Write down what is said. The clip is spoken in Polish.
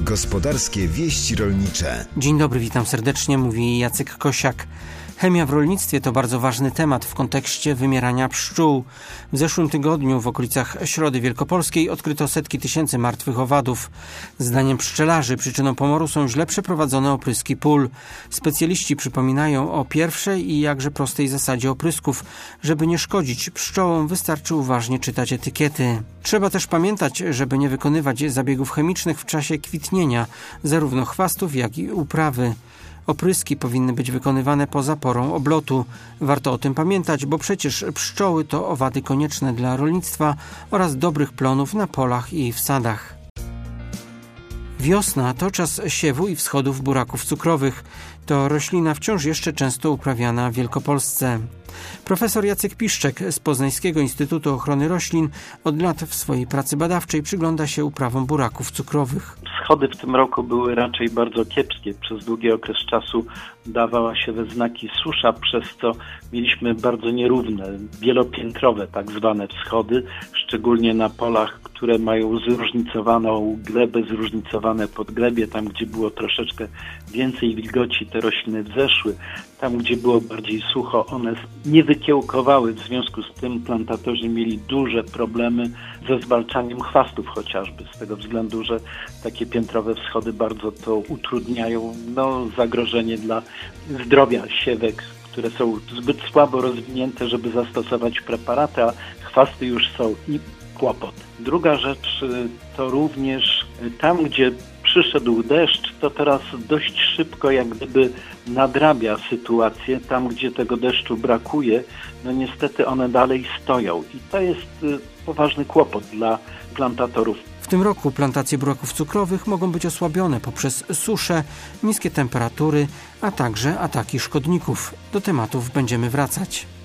Gospodarskie wieści rolnicze. Dzień dobry, witam serdecznie, mówi Jacek Kosiak. Chemia w rolnictwie to bardzo ważny temat w kontekście wymierania pszczół. W zeszłym tygodniu w okolicach Środy Wielkopolskiej odkryto setki tysięcy martwych owadów. Zdaniem pszczelarzy przyczyną pomoru są źle przeprowadzone opryski pól. Specjaliści przypominają o pierwszej i jakże prostej zasadzie oprysków. Żeby nie szkodzić pszczołom, wystarczy uważnie czytać etykiety. Trzeba też pamiętać, żeby nie wykonywać zabiegów chemicznych w czasie kwitnienia zarówno chwastów, jak i uprawy. Opryski powinny być wykonywane poza porą oblotu. Warto o tym pamiętać, bo przecież pszczoły to owady konieczne dla rolnictwa oraz dobrych plonów na polach i w sadach. Wiosna to czas siewu i wschodów buraków cukrowych. To roślina wciąż jeszcze często uprawiana w Wielkopolsce. Profesor Jacek Piszczek z Poznańskiego Instytutu Ochrony Roślin od lat w swojej pracy badawczej przygląda się uprawom buraków cukrowych. Wschody w tym roku były raczej bardzo kiepskie. Przez długi okres czasu dawała się we znaki susza, przez co mieliśmy bardzo nierówne, wielopiętrowe tak zwane wschody, szczególnie na polach, które mają zróżnicowaną glebę, zróżnicowane podglebie. Tam, gdzie było troszeczkę więcej wilgoci, te rośliny wzeszły. Tam, gdzie było bardziej sucho, one nie wykiełkowały. W związku z tym plantatorzy mieli duże problemy ze zwalczaniem chwastów chociażby, z tego względu, że takie piętrowe wschody bardzo to utrudniają zagrożenie dla zdrowia siewek, które są zbyt słabo rozwinięte, żeby zastosować preparaty, a chwasty już są i kłopot. Druga rzecz to również tam, gdzie przyszedł deszcz, to teraz dość szybko jak gdyby nadrabia sytuację. Tam, gdzie tego deszczu brakuje, niestety one dalej stoją i to jest poważny kłopot dla plantatorów. W tym roku plantacje buraków cukrowych mogą być osłabione poprzez suszę, niskie temperatury, a także ataki szkodników. Do tematów będziemy wracać.